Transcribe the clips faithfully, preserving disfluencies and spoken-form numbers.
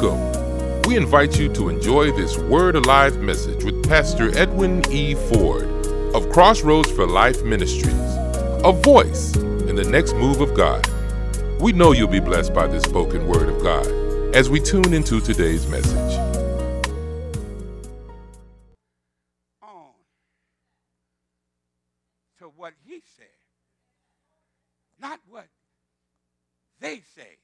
Welcome. We invite you to enjoy this Word Alive message with Pastor Edwin E. Ford of Crossroads for Life Ministries, a voice in the next move of God. We know you'll be blessed by this spoken word of God as we tune into today's message. On to what he said, not what they say,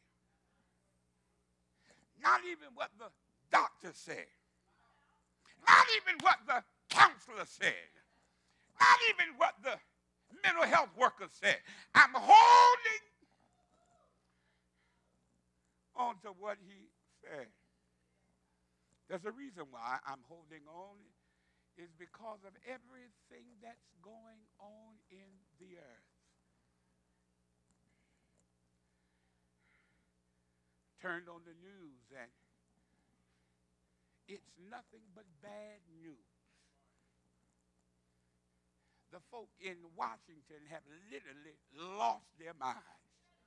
not even what the doctor said, not even what the counselor said, not even what the mental health worker said. I'm holding on to what he said. There's a reason why I'm holding on. Is because of everything that's going on in the earth. Turned on the news and it's nothing but bad news. The folk in Washington have literally lost their minds.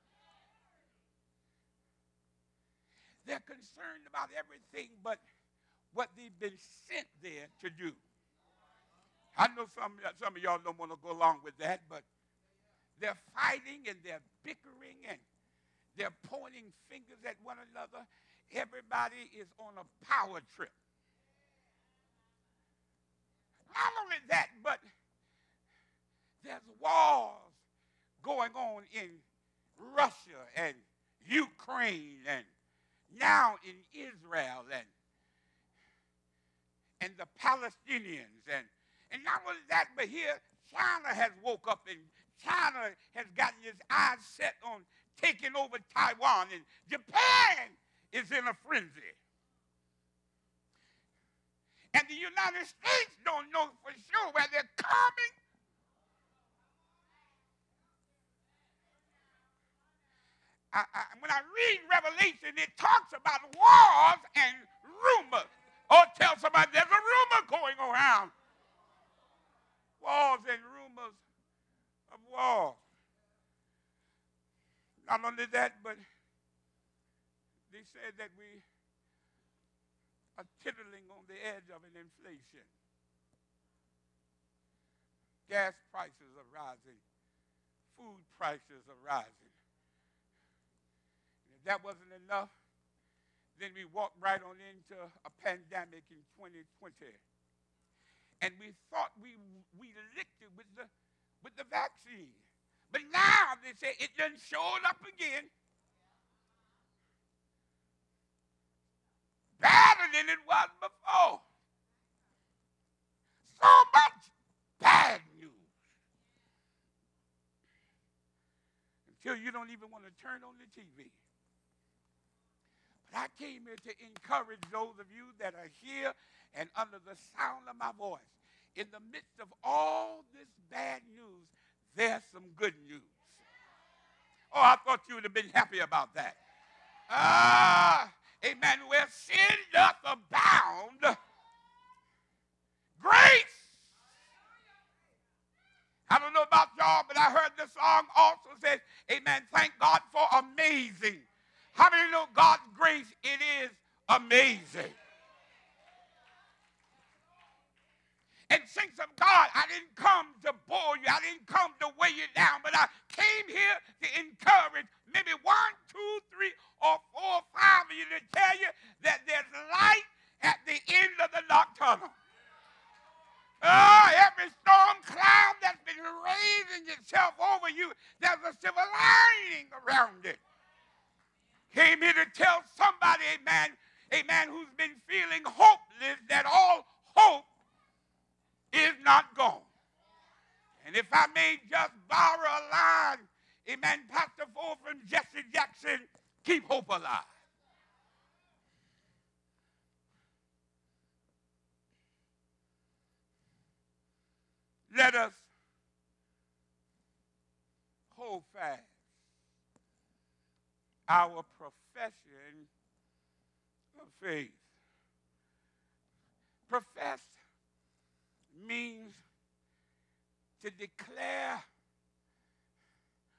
They're concerned about everything but what they've been sent there to do. I know some, some of y'all don't want to go along with that, but they're fighting and they're bickering and they're pointing fingers at one another. Everybody is on a power trip. Not only that, but there's wars going on in Russia and Ukraine and now in Israel and, and the Palestinians. And, and not only that, but here China has woke up and China has gotten its eyes set on taking over Taiwan, and Japan is in a frenzy. And the United States don't know for sure where they're coming. I, I, when I read Revelation, it talks about wars and rumors. Or tell somebody there's a rumor going around. Wars and rumors of war. Not only that, but they said that we are tittling on the edge of an inflation. Gas prices are rising. Food prices are rising. And if that wasn't enough, then we walked right on into a pandemic in twenty twenty. And we thought we we licked it with the with the vaccine. But now they say it done showed up again. Better than it was before. So much bad news. Until you don't even want to turn on the T V. But I came here to encourage those of you that are here and under the sound of my voice. In the midst of all this bad news, there's some good news. Oh, I thought you would have been happy about that. Ah, amen. Where sin doth abound, grace. I don't know about y'all, but I heard the song also says, amen, thank God for amazing. How many know God's grace? It is amazing. And saints of God, I didn't come to bore you. I didn't come to weigh you down, but I came here to encourage maybe one, two, three, or four, or five of you to tell you that there's light at the end of the dark tunnel. Oh, every storm cloud that's been raising itself over you, there's a silver lining around it. Came here to tell somebody, amen, amen, who's been feeling hopeless, that all hope is not gone. And if I may just borrow a line, amen, Pastor Ford from Jesse Jackson, keep hope alive. Let us hold fast our profession of faith. Profess means to declare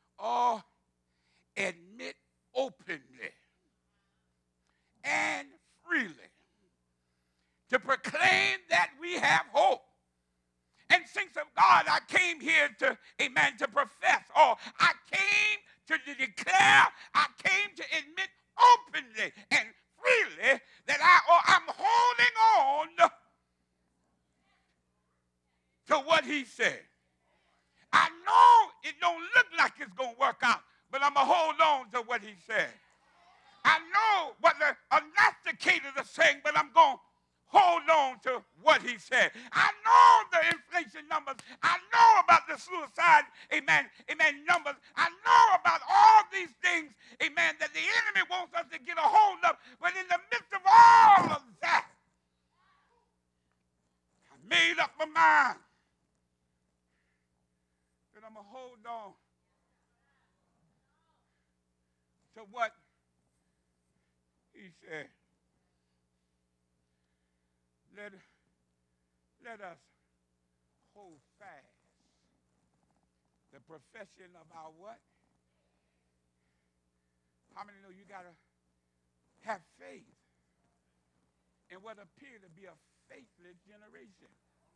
or admit openly and to proclaim that we have hope. And saints of God, I came here to, amen, to profess, or I came to declare, I came to admit openly and freely that I, or I'm holding on to what he said. I know it don't look like it's going to work out, but I'm going to hold on to what he said. I know what the prognosticators are saying, but I'm going to hold on to what he said. I know the inflation numbers. I know about the suicide, amen, amen, numbers. I know about all these things, amen, that the enemy wants us to get a hold of. But in the midst of all of that, I made up my mind that I'm going to hold on to what he said. Let, let us hold fast the profession of our what? How many know you got to have faith in what appears to be a faithless generation?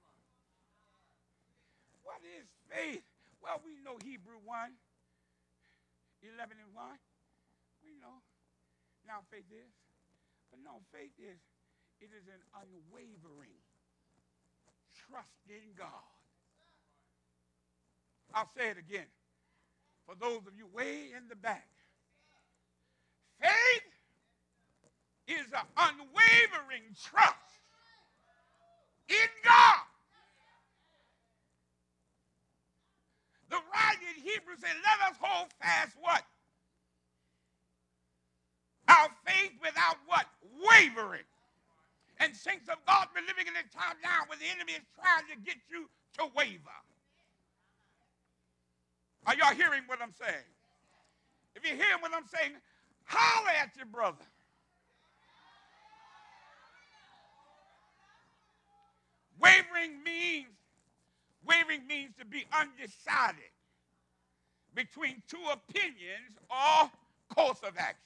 What is faith? Well, we know Hebrew one, eleven and one. We know. Now faith is. But no, faith is, it is an unwavering trust in God. I'll say it again. For those of you way in the back. Faith is an unwavering trust in God. The writer in Hebrews said, let us hold fast what? Our faith without what? Wavering. And saints of God, we're living in a time now where the enemy is trying to get you to waver. Are y'all hearing what I'm saying? If you're hearing what I'm saying, holler at your brother. Wavering means, wavering means to be undecided between two opinions or course of action.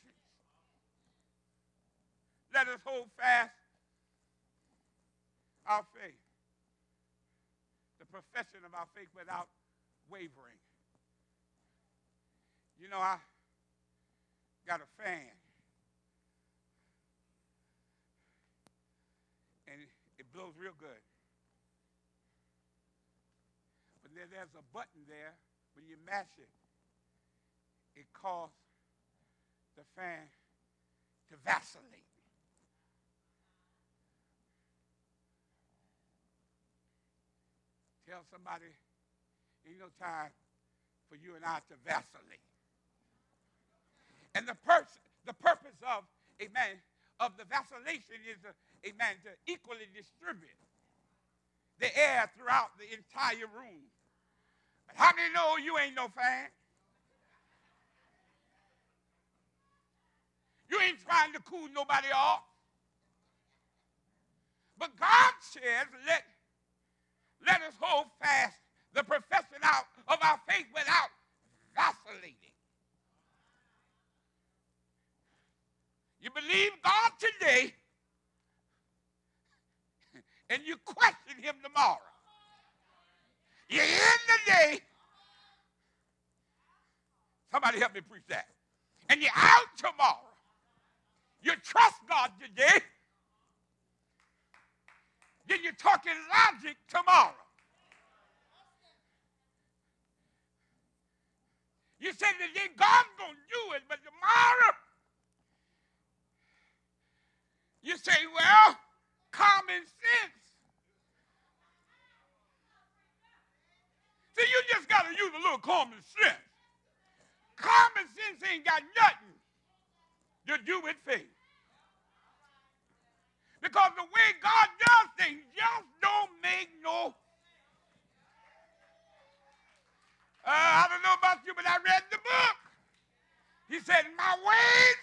Let us hold fast our faith, the profession of our faith without wavering. You know, I got a fan, and it blows real good. But then there's a button there, when you mash it, it causes the fan to vacillate. Tell somebody, ain't no time for you and I to vacillate. And the, pers- the purpose of, amen, of the vacillation is, uh, amen, to equally distribute the air throughout the entire room. But how many know you ain't no fan? You ain't trying to cool nobody off. But God says, let, let us hold fast the profession out of our faith without vacillating. You believe God today, and you question him tomorrow. You end the day, somebody help me preach that, and you're out tomorrow. You trust God today, then you're talking logic tomorrow. You say today God's going to do it, but tomorrow you say, well, common sense. See, you just got to use a little common sense. Common sense ain't got nothing to do with faith. Because the way God does things just don't make no. Uh, I don't know about you, but I read the book. He said, my ways.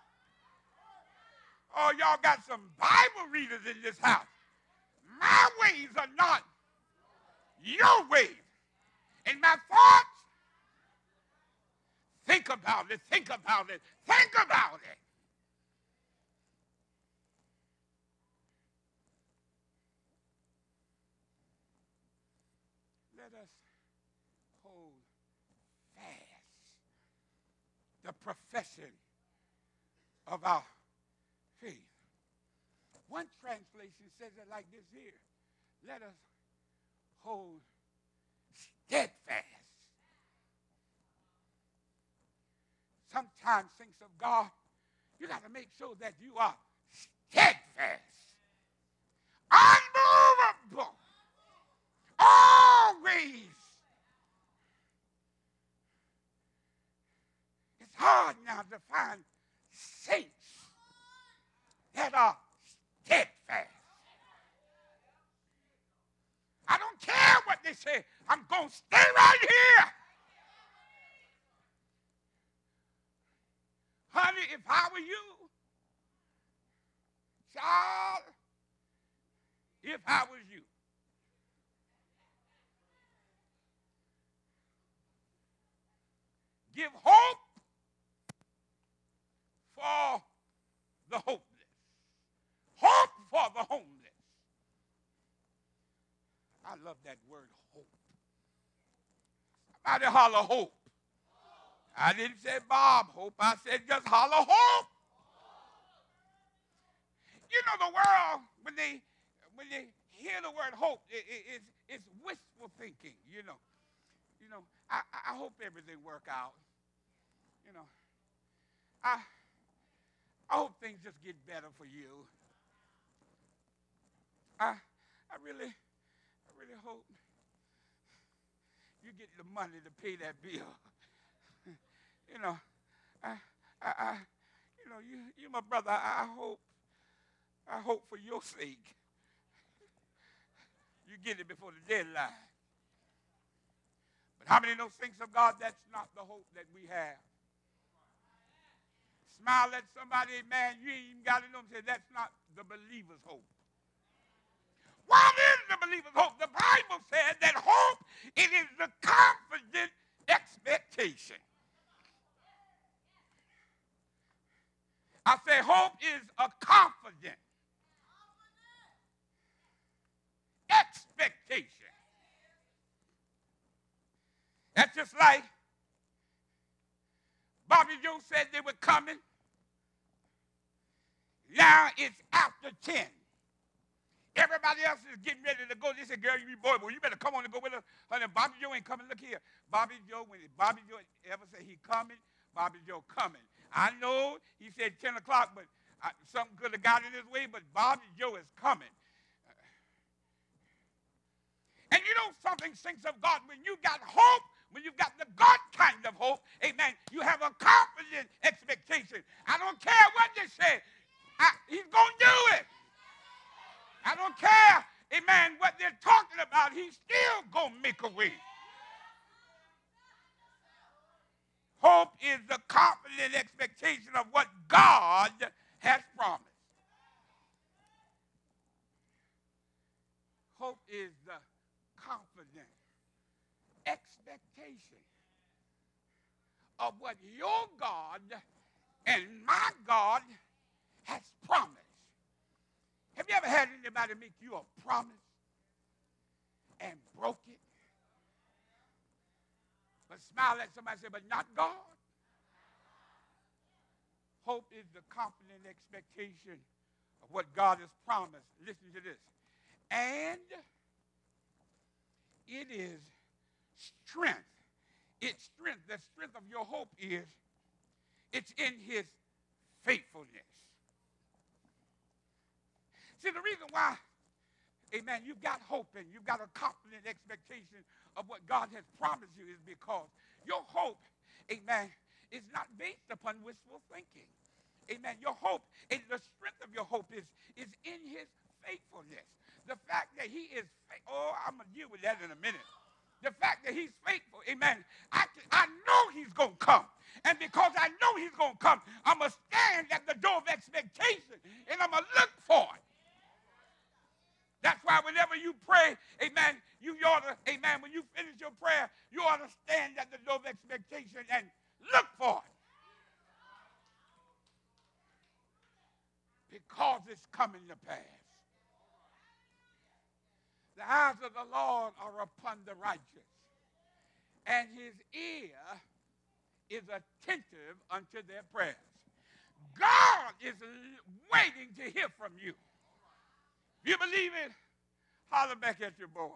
Oh, y'all got some Bible readers in this house. My ways are not your ways. And my thoughts, think about it, think about it, think about it. let us hold fast the profession of our faith. One translation says it like this here. Let us hold steadfast. Sometimes, saints of God, you got to make sure that you are steadfast, unmovable, always. It's hard now to find saints that are steadfast. I don't care what they say. I'm going to stay right here. Honey, if I were you, child, if I was you, give hope for the hopeless. Hope for the homeless. I love that word, hope. Somebody holler hope. I didn't say Bob hope. I said just holler hope. You know the world, when they when they hear the word hope, it, it, it's, it's wishful thinking, you know. You know, I, I hope everything work out. You know, I, I hope things just get better for you. I, I really, I really hope you get the money to pay that bill. You know, I, I, I, you know, you, you my brother. I, I hope, I hope for your sake, you get it before the deadline. But how many know, saints of God, that's not the hope that we have? Smile at somebody, man, you ain't even got to know them. Say, that's not the believer's hope. What is the believer's hope? The Bible says that hope, it is the confident expectation. I say hope is a confident expectation. That's just like Bobby Joe said they were coming. Now it's after ten. Everybody else is getting ready to go. They said, girl, you boy, well, you better come on and go with us. Honey, Bobby Joe ain't coming. Look here. Bobby Joe, when Bobby Joe ever say he coming, Bobby Joe coming. I know he said ten o'clock, but I, something could have got in his way, but Bobby Joe is coming. And you know something, saints of God, when you got hope, when you've got the God kind of hope, amen, you have a confident expectation. I don't care what they say. I, he's going to do it. I don't care, amen, what they're talking about. He's still going to make a way. Hope is the confident expectation of what God has promised. Hope is the confident expectation of what your God and my God has promised. Have you ever had anybody make you a promise and broke it? But smile at somebody and say, but not God. Hope is the confident expectation of what God has promised. Listen to this. And it is strength. It's strength. The strength of your hope is it's in his faithfulness. See, the reason why, amen, you've got hope and you've got a confident expectation of what God has promised you is because your hope, amen, is not based upon wishful thinking. Amen. Your hope, and the strength of your hope is, is in his faithfulness. The fact that he is faithful, oh, I'm going to deal with that in a minute. The fact that he's faithful, amen, I, I know he's going to come. And because I know he's going to come, I'm going to stand at the door of expectation, and I'm going to look for it. That's why whenever you pray, amen, you ought to, amen, when you finish your prayer, you ought to stand at the door of expectation and look for it. Because it's coming to pass. The eyes of the Lord are upon the righteous, and his ear is attentive unto their prayers. God is waiting to hear from you. If you believe it, holler back at your boy.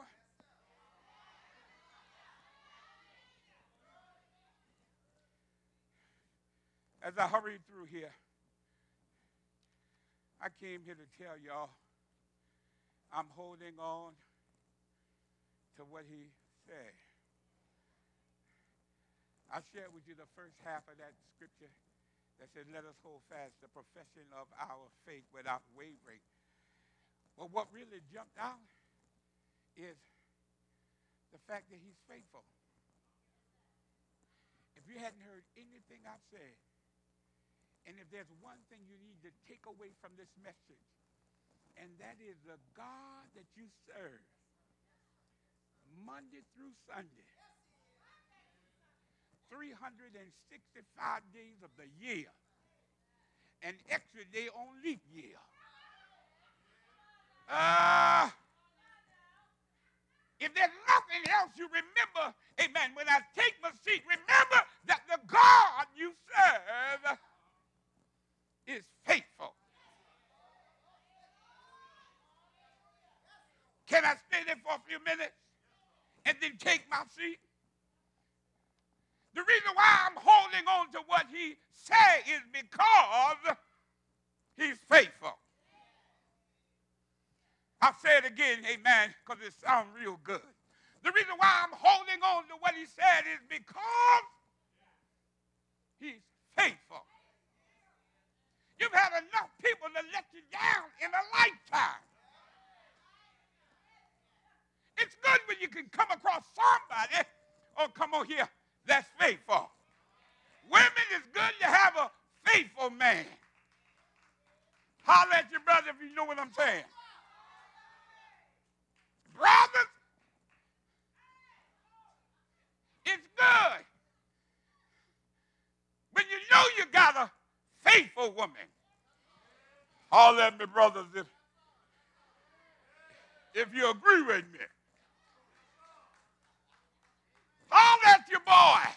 As I hurry through here, I came here to tell y'all I'm holding on to what he said. I shared with you the first half of that scripture that said, let us hold fast the profession of our faith without wavering. But what really jumped out is the fact that he's faithful. If you hadn't heard anything I've said, and if there's one thing you need to take away from this message, and that is the God that you serve, Monday through Sunday, three hundred sixty-five days of the year, an extra day on leap year. Uh, if there's nothing else you remember, amen, when I take my seat, remember that the God you serve is faithful. Can I stay there for a few minutes and then take my seat? The reason why I'm holding on to what he said is because he's faithful. I'll say it again, amen, because it sounds real good. The reason why I'm holding on to what he said is because he's faithful. You've had enough people to let you down in a lifetime. It's good when you can come across somebody, oh, come on here, that's faithful. Women, it's good to have a faithful man. Holler at your brother if you know what I'm saying. Brothers, it's good when you know you got a faithful woman. Holler at me, brothers, if, if you agree with me. Holler at your boy.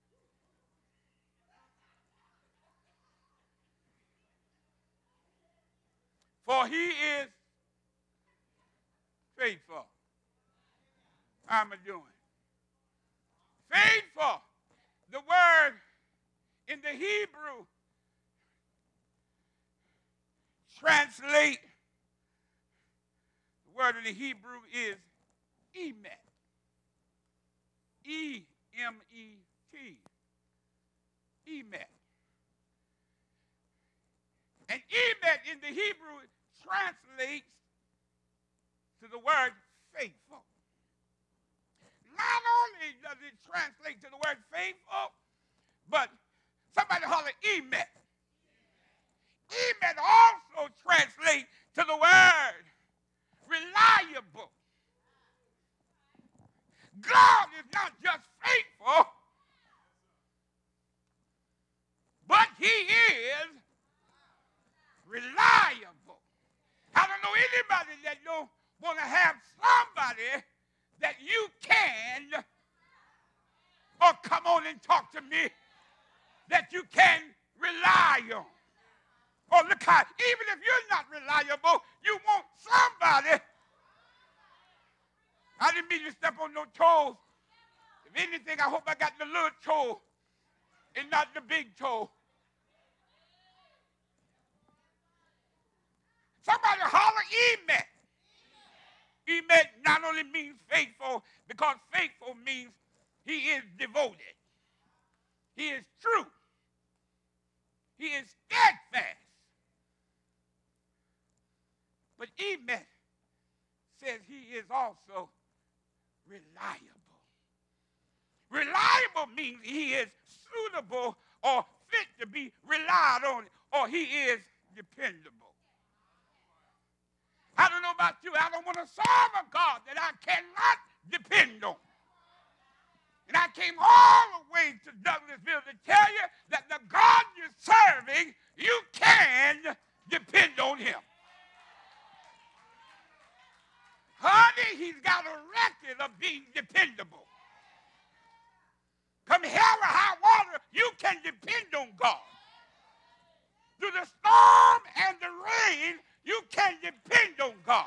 For he is faithful. How am I doing? Faithful. The word in the Hebrew translate, the word in the Hebrew is emet. E M E T. Emet. And emet in the Hebrew translates to the word faithful. Not only does it translate to the word faithful, but somebody holler emet. Emet also translates to the word reliable. God is not just faithful, but he is reliable. I don't know anybody that don't want to have somebody that you can, or come on and talk to me, that you can rely on. Oh, look how, even if you're not reliable, you want somebody. I didn't mean to step on no toes. If anything, I hope I got the little toe and not the big toe. Somebody holler emet. Emet not only means faithful, because faithful means he is devoted. He is true. He is steadfast. But emet says he is also reliable. Reliable means he is suitable or fit to be relied on, or he is dependable. I don't know about you. I don't want to serve a God that I cannot depend on. And I came all the way to Douglasville to tell you that the God you're serving, you can depend on him. Honey, he's got a record of being dependable. Come hell or high water, you can depend on God. Through the storm and the rain, you can depend on God.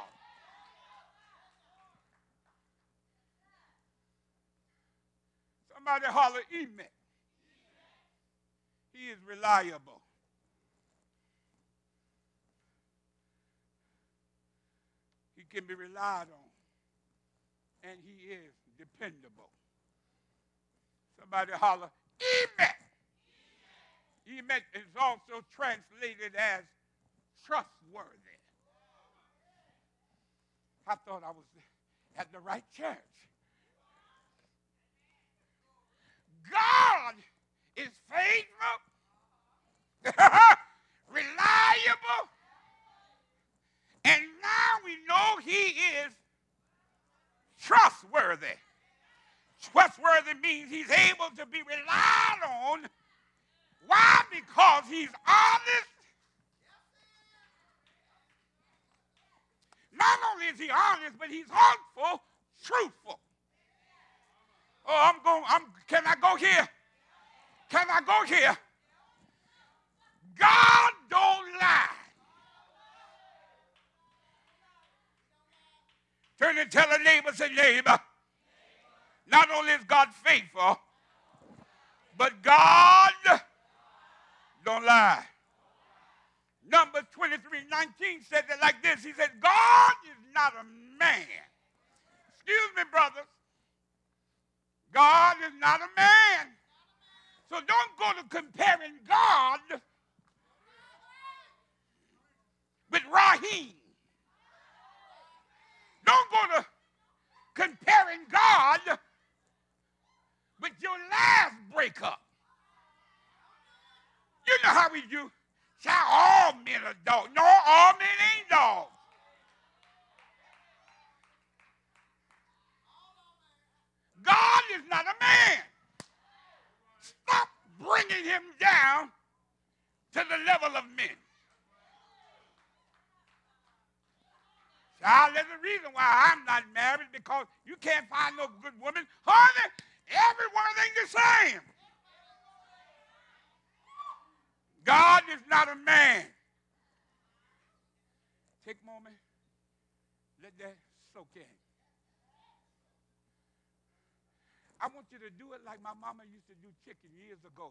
Somebody holler, amen. He is reliable. He can be relied on. And he is dependable. Somebody holler, amen. Amen is also translated as trustworthy. I thought I was at the right church. God is faithful, reliable, and now we know he is trustworthy. Trustworthy means he's able to be relied on. Why? Because he's honest. Not only is he honest, but he's hopeful, truthful. Oh, I'm going, I'm, can I go here? Can I go here? God don't lie. Turn and tell a neighbor, say, neighbor, not only is God faithful, but God don't lie. Numbers twenty-three nineteen says it like this. He said, God is not a man. Excuse me, brothers. God is not a man. So don't go to comparing God with Raheem. Don't go to comparing God with your last breakup. You know how we do. Child, all men are dogs. No, all men ain't dogs. God is not a man. Stop bringing him down to the level of men. Child, there's a reason why I'm not married, because you can't find no good woman. Honey, everyone ain't the same. God is not a man. Take a moment. Let that soak in. I want you to do it like my mama used to do chicken years ago.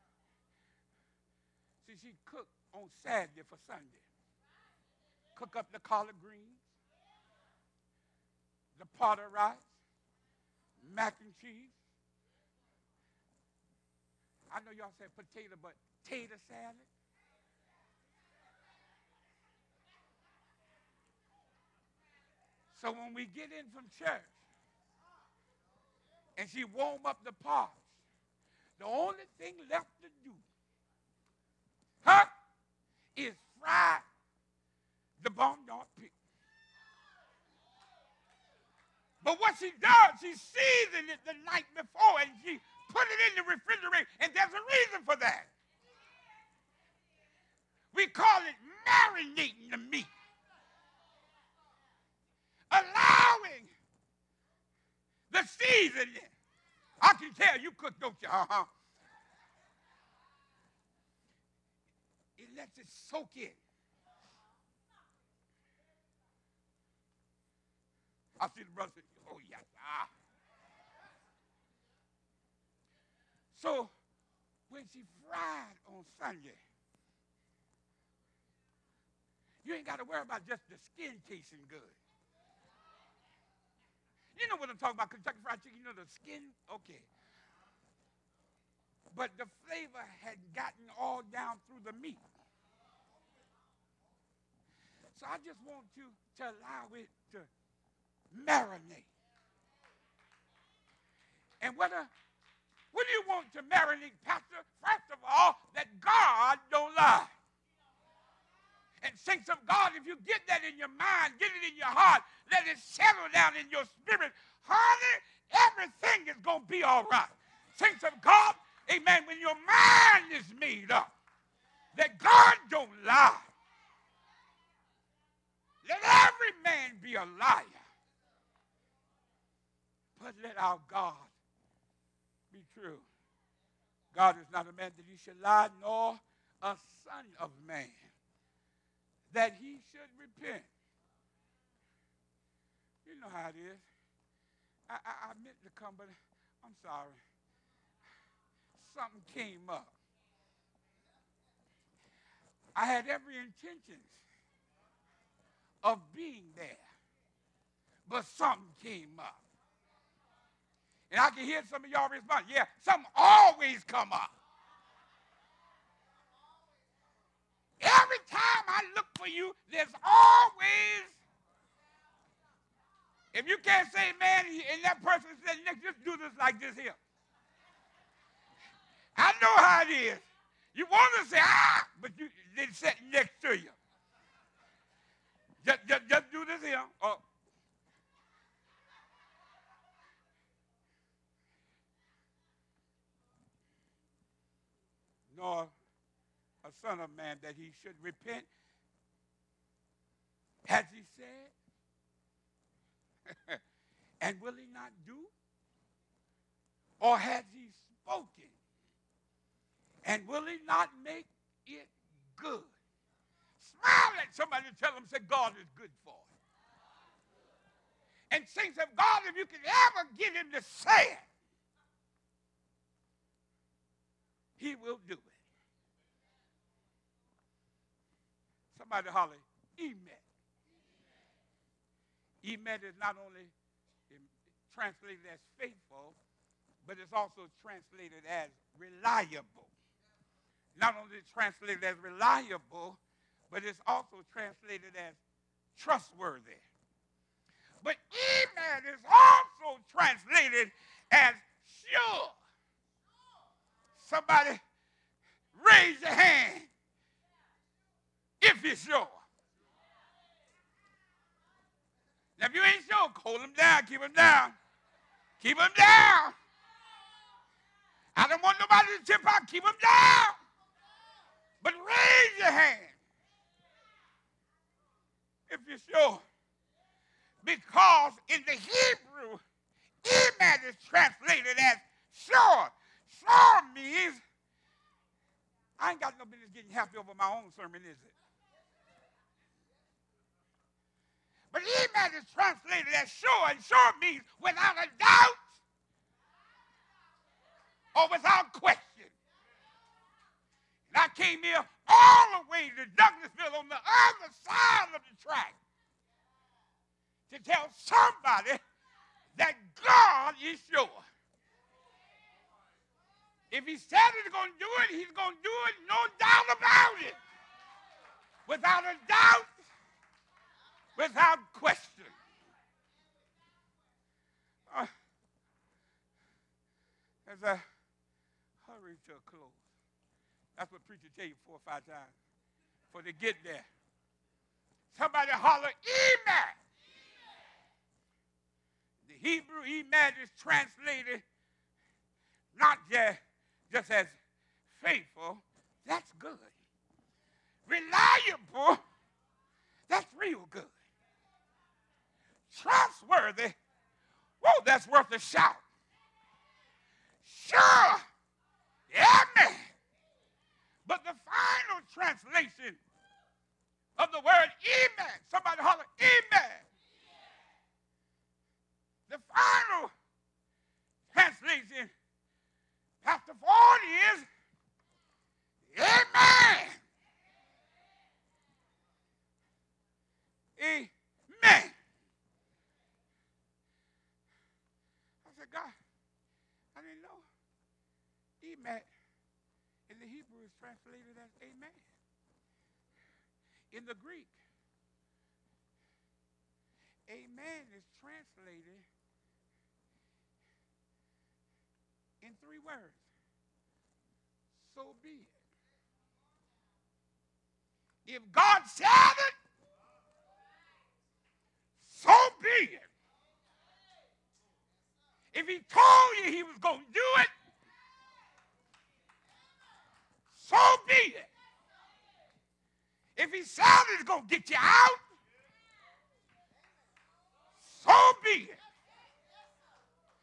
See, she cooked on Saturday for Sunday. Cook up the collard greens, the pot of rice, mac and cheese. I know y'all said potato, but tater salad. So when we get in from church and she warm up the pots, the only thing left to do, huh, is fry the barnyard pig. But what she does, she seasoned it the night before and she put it in the refrigerator, and there's a reason for that. We call it marinating the meat. Allowing the seasoning. I can tell you cook, don't you? Uh-huh. It lets it soak in. I see the brother say, oh, yes. Ah. So when she fried on Sunday, you ain't got to worry about just the skin tasting good. You know what I'm talking about, Kentucky Fried Chicken, you know the skin? Okay. But the flavor had gotten all down through the meat. So I just want you to allow it to marinate. And what, a, what do you want to marinate, Pastor? First of all, that God don't lie. And saints of God, if you get that in your mind, get it in your heart, let it settle down in your spirit, honey, everything is going to be all right. Saints of God, amen, when your mind is made up that God don't lie, let every man be a liar But let our God be true. God is not a man that he should lie, nor a son of man that he should repent. You know how it is. I, I, I meant to come, but I'm sorry. Something came up. I had every intention of being there, but something came up. And I can hear some of y'all respond, yeah, something always come up. Every time I look for you, there's always, if you can't say man, and that person said, Nick, just do this like this here. I know how it is. You want to say, ah, but you, they sit next to you. Just, just, just do this here. Oh. Nor a son of man that he should repent. Has he said? And will he not do? Or has he spoken? And will he not make it good? Smile at somebody and tell them, say, God is good for it. And saints of God, if you can ever get him to say it, he will do it. Somebody holler, Emet. Emet is not only translated as faithful, but it's also translated as reliable. Not only is it translated as reliable, but it's also translated as trustworthy. But Emet is also translated as sure. Somebody raise your hand if you're sure. Now, if you ain't sure, hold him down, keep him down. Keep him down. I don't want nobody to tip out, keep him down. But raise your hand if you're sure. Because in the Hebrew, Emet is translated as sure. Sure means, I ain't got no business getting happy over my own sermon, is it? But Emet is translated as sure, and sure means without a doubt or without question. And I came here all the way to Douglasville on the other side of the track to tell somebody that God is sure. If he said he's going to do it, he's going to do it, no doubt about it. Without a doubt, without question. Uh, as I hurry to a close, that's what preachers tell you four or five times before they get there. Somebody holler, Emet. The Hebrew Emet is translated not just, just as faithful, that's good. Reliable, that's real good. Trustworthy, whoa, that's worth a shout. Sure, amen. But the final translation of the word Emet, somebody holler, Emet. The final translation, Pastor Ford, is amen. Amen. I said, God, I didn't know. Emet in the Hebrew is translated as amen. In the Greek, amen is translated in three words. So be it. If God said it, so be it. If he told you he was going to do it, so be it. If he said it's going to get you out, so be it.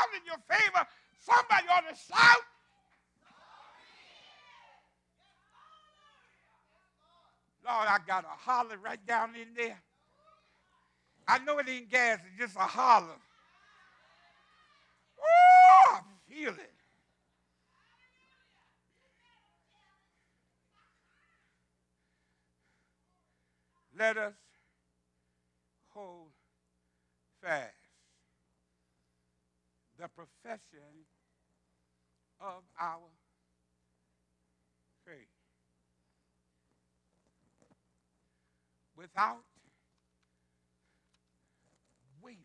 around in your favor, somebody ought to shout. Lord, I got a holler right down in there. I know it ain't gas, it's just a holler. Oh, I feel it. Let us hold fast the profession of our faith without wavering.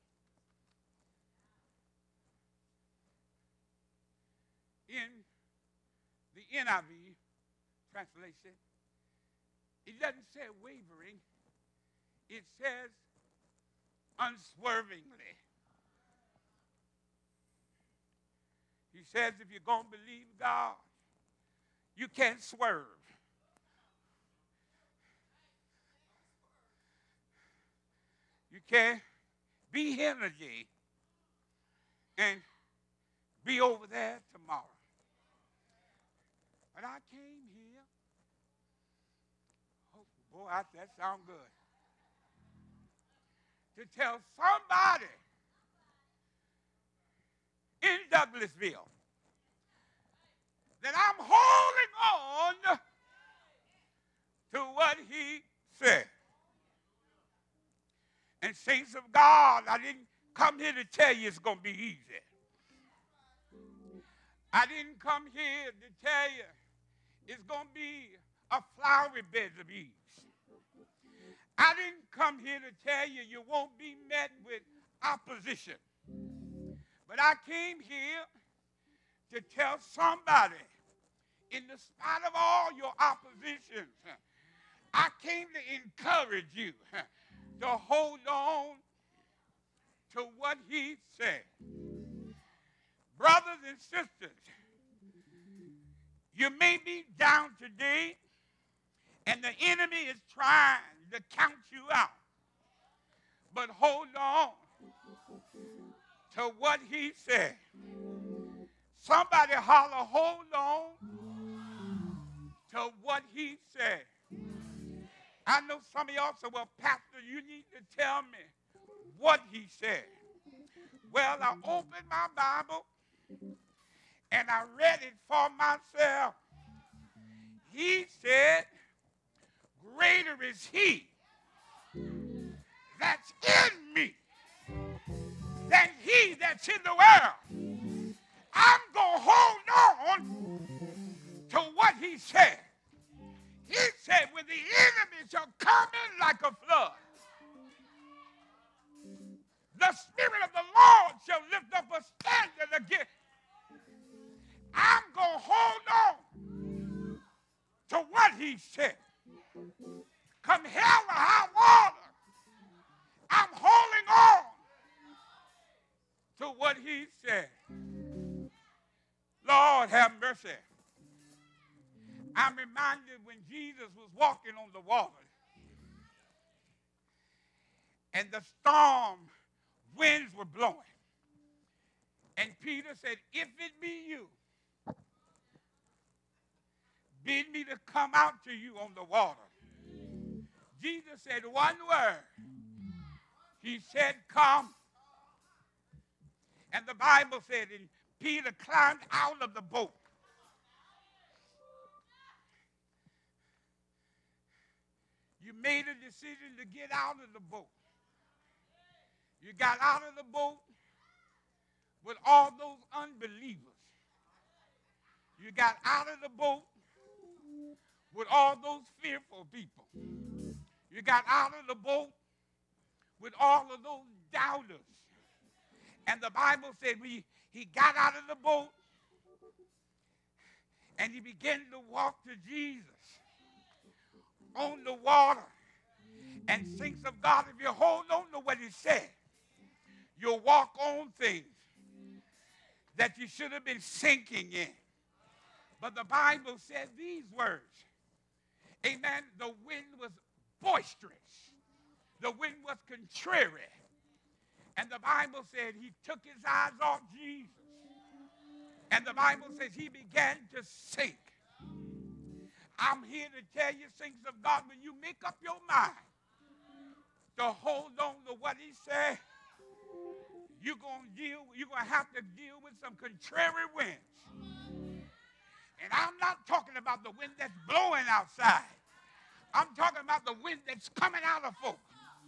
In the N I V translation, it doesn't say wavering, it says unswervingly. He says if you're going to believe God, you can't swerve. You can't be here today and be over there tomorrow. But I came here. Oh, boy, I, that sounds good. To tell somebody in Douglasville that I'm holding on to what he said. And saints of God, I didn't come here to tell you it's going to be easy. I didn't come here to tell you it's going to be a flowery bed of ease. I didn't come here to tell you you won't be met with opposition. But I came here to tell somebody, in the spite of all your oppositions, I came to encourage you to hold on to what he said. Brothers and sisters, you may be down today and the enemy is trying to count you out. But hold on to what he said. Somebody holler, hold on to what he said. I know some of y'all say, well, Pastor, you need to tell me what he said. Well, I opened my Bible and I read it for myself. He said, greater is he that's in me than he that's in the world. I'm going to hold on to what he said. He said, when the enemy shall come in like a flood, the Spirit of the Lord shall lift up a standard again. I'm going to hold on to what he said. Come hell or high water, I'm holding on to what he said. Lord have mercy. I'm reminded when Jesus was walking on the water and the storm winds were blowing. And Peter said, if it be you, bid me to come out to you on the water. Jesus said one word. He said, come. And the Bible said, and Peter climbed out of the boat. You made a decision to get out of the boat. You got out of the boat with all those unbelievers. You got out of the boat with all those fearful people. You got out of the boat with all of those doubters. And the Bible said we, he got out of the boat and he began to walk to Jesus on the water. And saints of God, if you hold on to what he said, you'll walk on things that you should have been sinking in. But the Bible said these words. Amen. The wind was boisterous. The wind was contrary. And the Bible said he took his eyes off Jesus. And the Bible says he began to sink. I'm here to tell you, saints of God, when you make up your mind to hold on to what he said, you're going to deal, you're going to have to deal with some contrary winds. And I'm not talking about the wind that's blowing outside. I'm talking about the wind that's coming out of folks.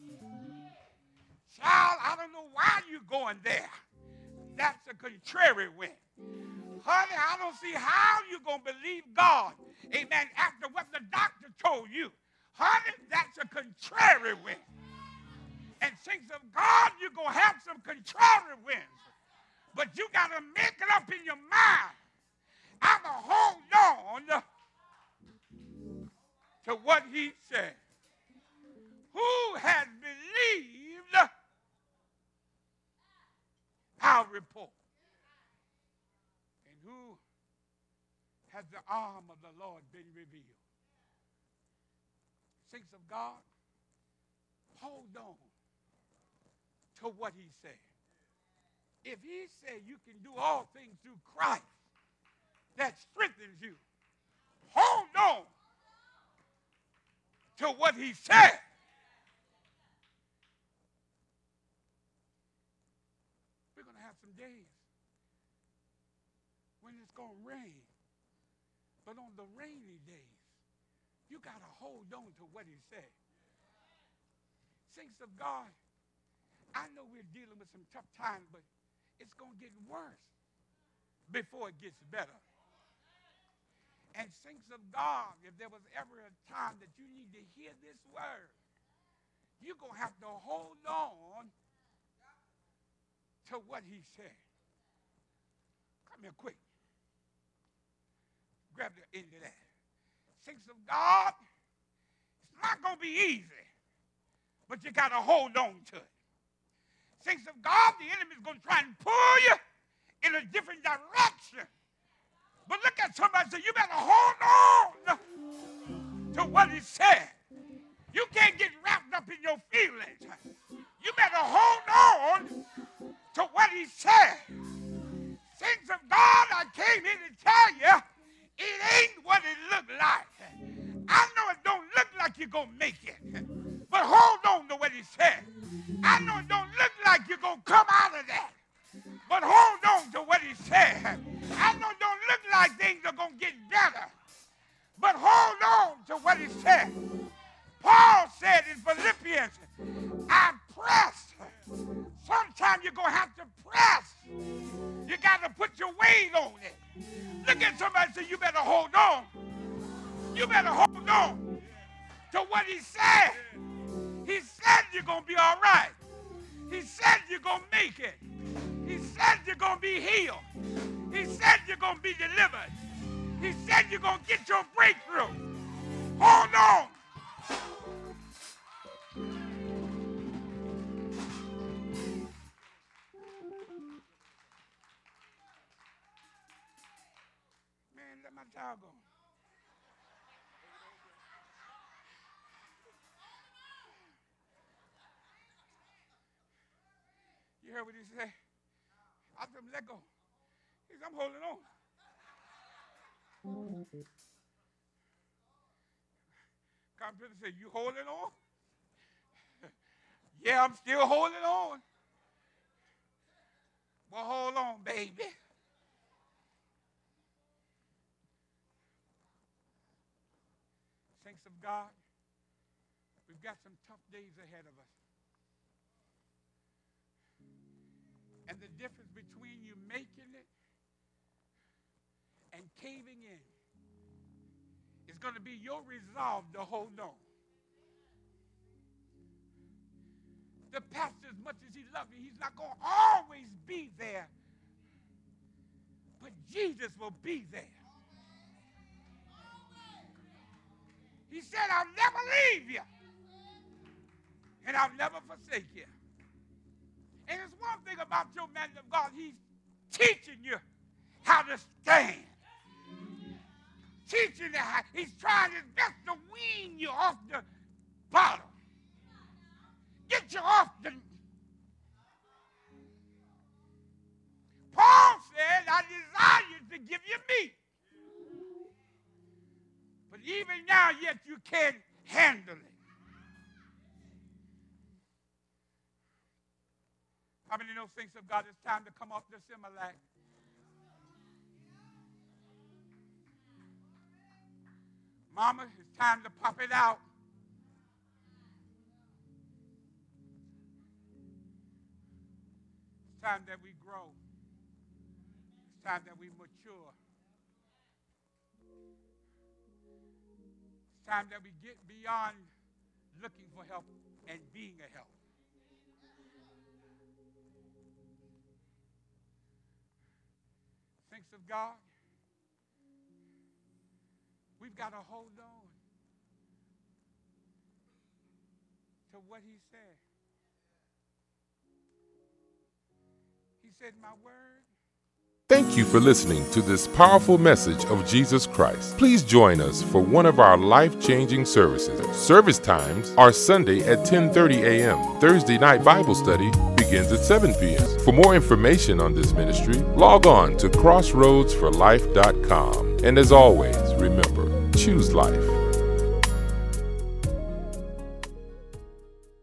Child, I don't know why you're going there. That's a contrary wind. Honey, I don't see how you're going to believe God, amen, after what the doctor told you. Honey, that's a contrary wind. And saints of God, you're going to have some contrary winds. But you got to make it up in your mind. I'm going to hold on to what he said. Who has believed our report? And who has the arm of the Lord been revealed? Saints of God, hold on to what he said. If he said you can do all things through Christ that strengthens you, hold on to what he said. We're going to have some days when it's going to rain. But on the rainy days, you got to hold on to what he said. Saints of God, I know we're dealing with some tough times, but it's going to get worse before it gets better. And saints of God, if there was ever a time that you need to hear this word, you're going to have to hold on to what he said. Come here quick. Grab the end of that. Saints of God, it's not going to be easy, but you got to hold on to it. Saints of God, the enemy is going to try and pull you in a different direction. But look at somebody and say, you better hold on to what he said. You can't get wrapped up in your feelings. You better hold on to what he said. Saints of God, I came here to tell you, it ain't what it looked like. I know it don't look like you're going to make it. But hold on to what he said. I know it don't look like you're going to come out of that. But hold on to what he said. I know it don't look like things are going to get better. But hold on to what he said. Paul said in Philippians, I pressed. Sometimes you're going to have to press. You got to put your weight on it. Look at somebody and say, you better hold on. You better hold on to what he said. He said you're going to be all right. He said you're going to make it. He said you're going to be healed. He said you're going to be delivered. He said you're going to get your breakthrough. Hold on. Man, let my child go. You heard what he said? I told him, let go. He said, I'm holding on. Computer said, you holding on? Yeah, I'm still holding on. Well, hold on, baby. Saints of God, we've got some tough days ahead of us. And the difference between you making it and caving in is going to be your resolve to hold on. The pastor, as much as he loves you, he's not going to always be there. But Jesus will be there. He said, I'll never leave you. And I'll never forsake you. And it's one thing about your man of God, he's teaching you how to stand. Teaching you how, he's trying his best to wean you off the bottom. Get you off the, now, yet you can't handle it. How many know, saints of God, it's time to come off the Similac? Mama, it's time to pop it out. It's time that we grow. It's time that we mature. It's time that we get beyond looking for help and being a help. Saints of God, we've got to hold on to what he said. He said, my word. Thank you for listening to this powerful message of Jesus Christ. Please join us for one of our life-changing services. Service times are Sunday at ten thirty a.m. Thursday night Bible study begins at seven p.m. For more information on this ministry, log on to crossroads for life dot com. And as always, remember, choose life.